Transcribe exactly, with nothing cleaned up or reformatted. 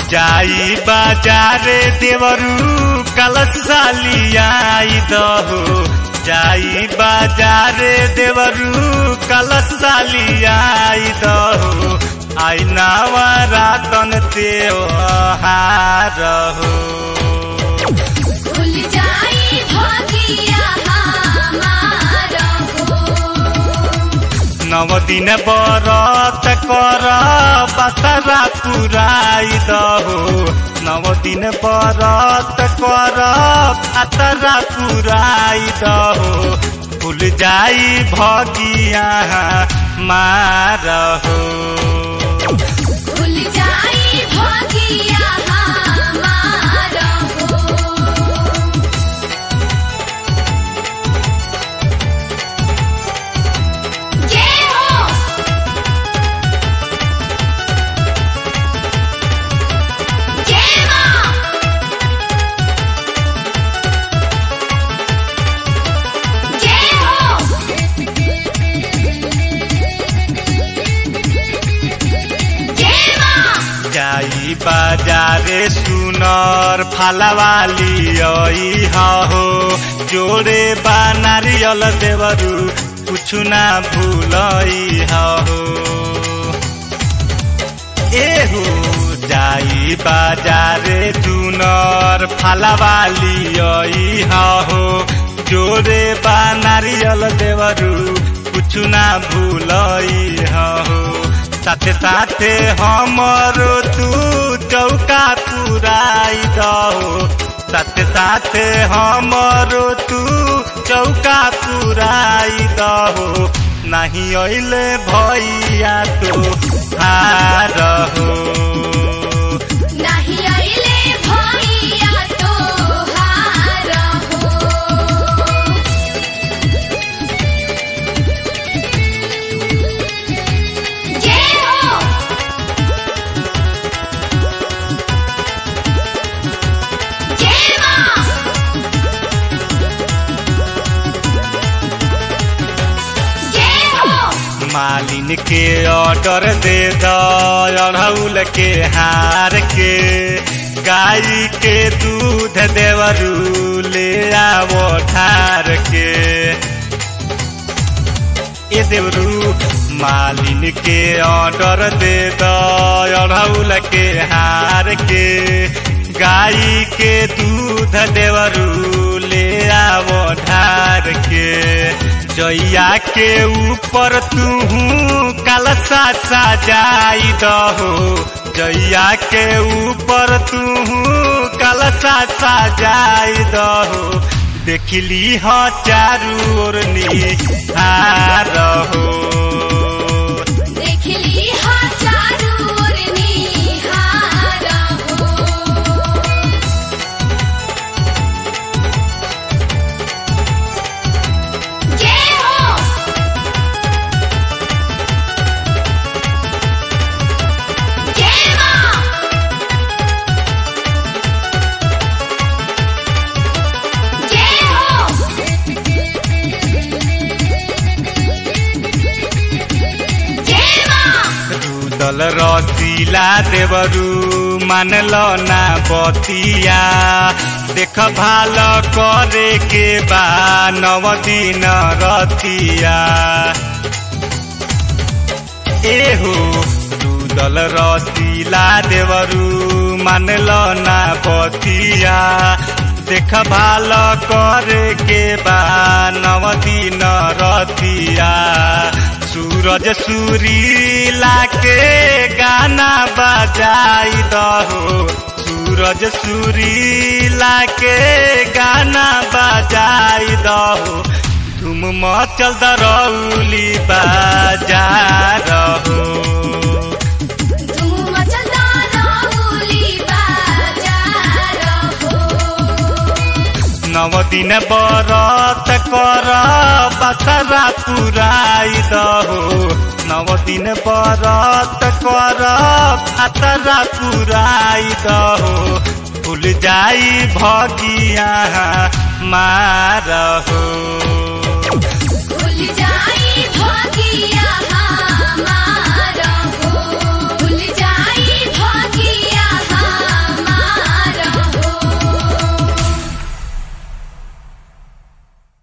जाई बाजारे देवरू कलश सालियाई दहो जाई बाजारे देवरू कलश सालियाई दहो आई नवरातन त्योहार हो खुल जाई भगिया हमार हो नव दिन बरत कर बसरा पुराई दहो नव दिन बरत कर बसरा पुराई दहो खुल जाई भगिया हमार हो खुल जाई भगिया हमार हो जय हो जय मां जय हो जय मां जाई बाजारे सुनर फलवाली आई हो जोड़े बा नारियल देवरू कुछ ना भूलई हो एहो जाई बाजारे सुनर फलवाली आई हो जोड़े बा नारियल देवरू कुछ ना भूलई हो साथे साथे हमरो तू चौका पुराई दहो साथे साथे हमरो तू चौका पुराई दहो नहीं अइले भैया तो हार हो नहीं आइले भैया तोहार हो जय हो जय मां जय हो मालिन के ऑर्डर दे दड़ौल के हार के गाय के दूध देवरू ले आवो ठार के ए देवरू मालिन के ऑर्डर दे दड़ौल के हार के गाय के दूध देवरू ले आवो ठार के जइया के ऊपर तू कलशा सजाई दहो जइया के ऊपर तू कलशा सजाई दहो देखली ह चारू ओर निहार हो देखली हा चारू ओर निहार हो जय हो जय मां जय हो जय मां रुदल रसीला देवरू मानल ना बतिया देख भाल करे के बा नव दिन रतिया एहो रुदल रसीला देवरू मानल ना बतिया देख भाल करे के बा नव दिन रतिया सूरज सुरीला के गाना बजाई दहो सूरज सुरीला के गाना बजाई दहो तुम मचल दरौली बाजार हो धूम मचलता रहुली बाजार हो नव दिन बरत कर बसरा पुराई दहो नव दिन बरत कर बसरा पुराई दहो फूल जाई भगिया मार हो खुल जाई भगिया हमार